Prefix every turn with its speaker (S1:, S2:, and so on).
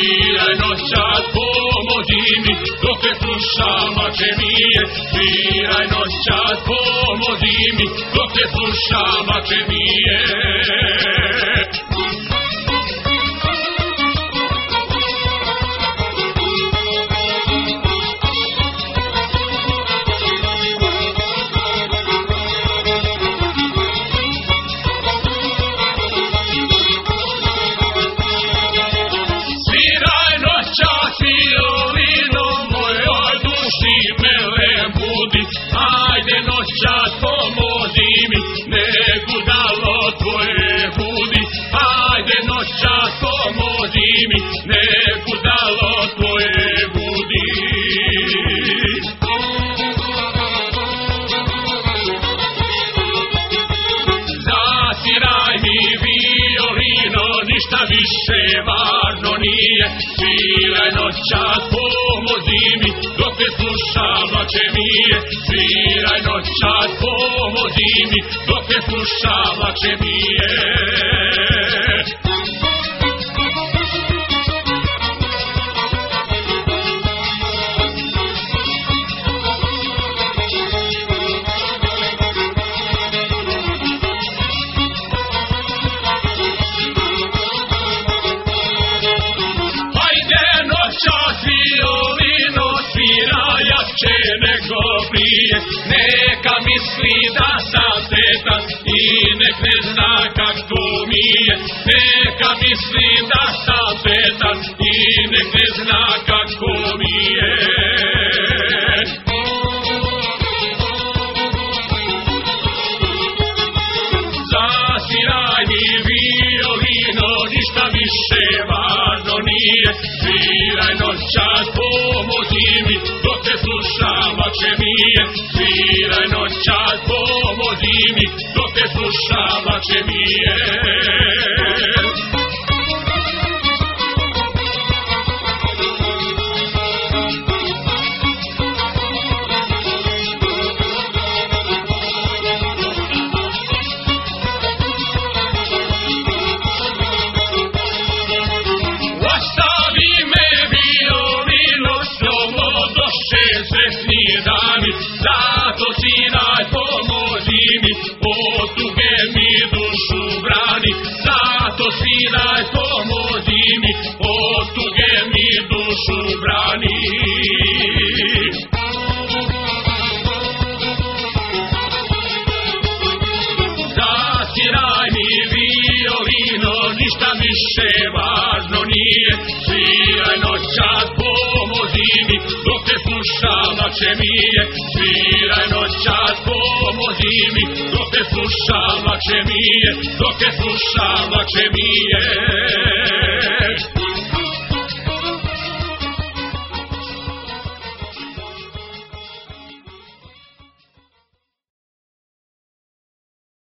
S1: sviraj noćas, pomozi mi, dok te slušam, lakše mi je. Sviraj noćas, pomozi mi, dok te slušam, lakše mi je. Ajde noćas pomozi mi, ne gudalo tvoje budi. Ajde noćas pomozi mi, ne gudalo tvoje budi. Zasviraj mi violino, ništa više važno nije. Sviraj noćas, pomozi mi, dok te slušam, lakše mi je. Sviraj noćas, pomozi mi, dok te slušam, lakše mi je. Violino svira jače nego prije, neka misli da sam sretan i nek ne zna kako mi je. Neka misli da sam sretan i nek ne zna kako mi je. Zasviraj mi violino, ništa više važno nije. Sviraj noćas, pomozi mi, dok te slušam, lakše mi je. Sviraj noćas, pomozi mi, dok te slušam, lakše mi je. Zato sviraj, pomozi mi, od tuge mi dušu brani. Zato sviraj, pomozi mi, od tuge mi dušu brani. Zasviraj mi violino, ništa više važno nije. Sviraj noćas, pomozi mi, dok te slušam, lakše mi je. Sviraj noćas, pomozi mi, dok te slušam, lakše mi je. Dok te slušam, lakše mi je.